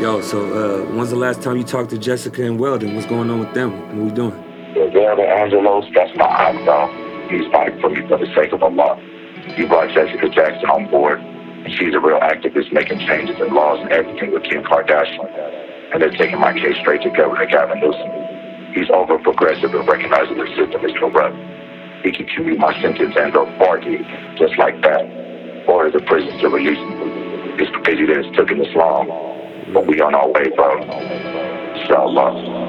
Yo, so when's the last time you talked to Jessica and Weldon? What's going on with them? What we doing? Weldon Angelos, that's my eyebrow. He's fighting for me for the sake of Allah. He brought Jessica Jackson on board, and she's a real activist making changes in laws and everything with Kim Kardashian. And they're taking my case straight to Governor Gavin Newsom. He's over progressive and recognizing the system is corrupt. He can commute my sentence and go far deep, just like that. Order the prison to release me. It's crazy that it's taken this long, but we on our way, bro. Inshallah.